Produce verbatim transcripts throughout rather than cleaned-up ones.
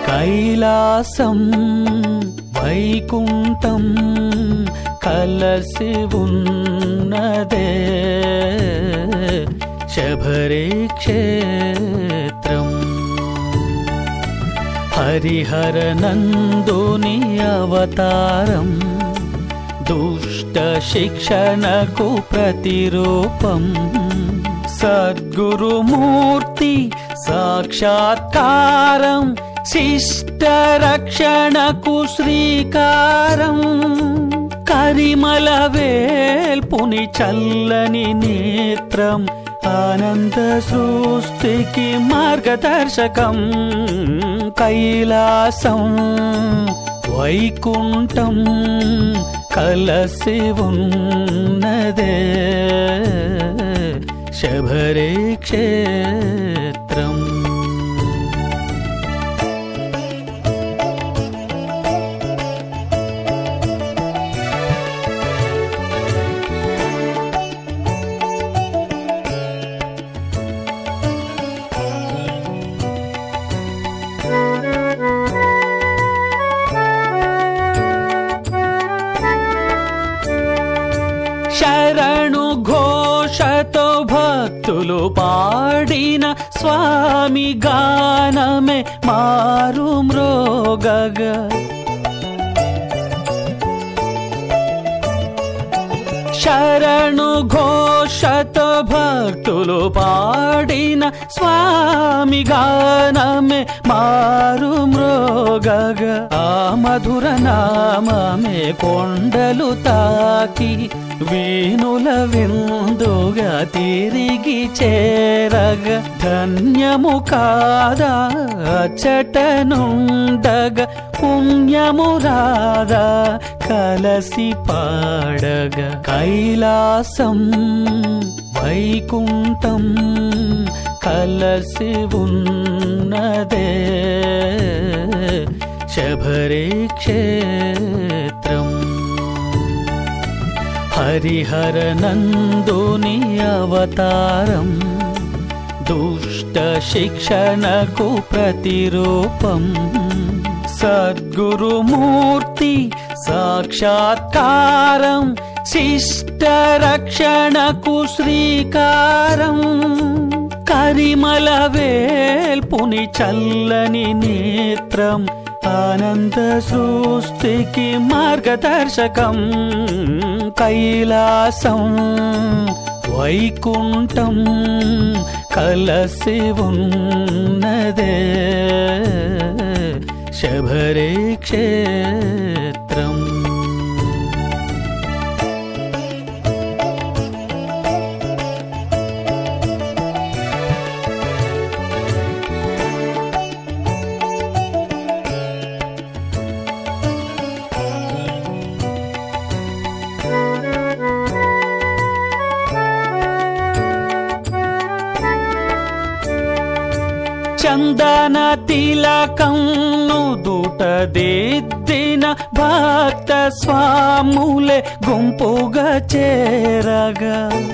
కైలాసం వైకుంఠం కలసి ఉన్నదే శబరి క్షేత్రం. హరిహర నందుని అవతారం దుష్ట శిక్షణకు ప్రతిరూపం. సద్గురుమూర్తి సాక్షాత్కారం శిష్ట రక్షణకు శ్రీకారం. కరిమల వేల్పుని చల్లని నేత్రం ఆనంద సృష్టికి మార్గదర్శకం. కైలాసం వైకుంఠం కలసి ఉన్నదే శబరి క్షేత్రం. శరణు ఘోషతో భక్తులు పాడిన స్వామి గానమే మారు మ్రోగగ. శరణు ఘోషతో భక్తులు పాడిన స్వామి గానమే మారు మ్రోగగ. ఆ మధుర నామమే కొండలు తాకి వీణుల విందుగా తిరిగి చేరగ. ధన్యము కాదా అచ్చటనుండగ పుణ్యము రాదా కలసి పాడగ. కైలాసం వైకుంఠం కలసి ఉన్నదే శబరి క్షేత్రం. హరిహర నందుని అవతారం దుష్ట శిక్షణకు ప్రతిరూపం. సద్గురుమూర్తి సాక్షాత్కారం శిష్ట రక్షణకు శ్రీకారం. కరిమల వేల్పుని చల్లని నేత్రం ఆనంద సృష్టికి మార్గదర్శకం. కైలాసం వైకుంఠం కలసి ఉన్నదే శబరి క్షేత్రం. చందన తిలకం నుదుట దిద్దిన భక్త స్వాములే గుంపుగా చేరగా.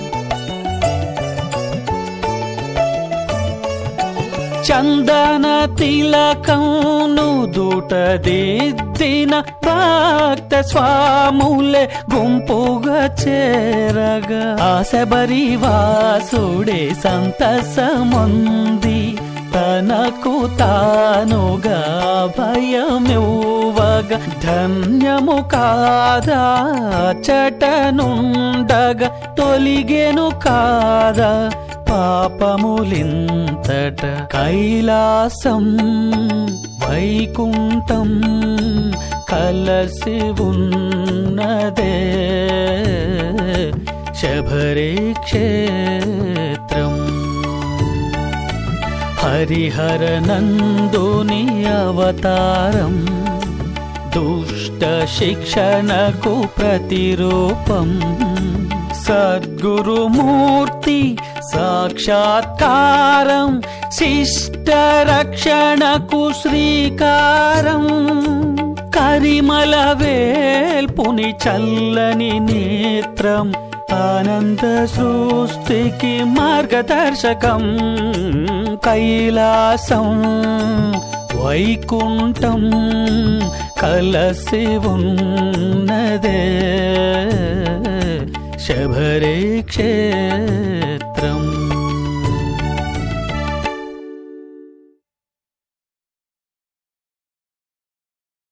చందన తిలకం నుదుట దిద్దిన భక్త స్వాములే గుంపుగా చేరగా. ఆ శబరి వాసుడే సంతసముంది తనకు తానుగా భయమివ్వగ. ధన్యము కాదా చటనుండగ తొలిగెను కాదా పాపములింతట. కైలాసం వైకుంఠం కలసి ఉన్నదే శబరి క్షేత్రం. హరిహర నందుని అవతారం దుష్ట శిక్షణకు ప్రతిరూపం. సద్గురుమూర్తి సాక్షాత్కారం శిష్ట రక్షణకు శ్రీకారం. కరిమల వేల్పుని చల్లని నేత్రం ఆనంద సృష్టికి మార్గదర్శకం. కైలాసం వైకుంఠం కలసి ఉన్న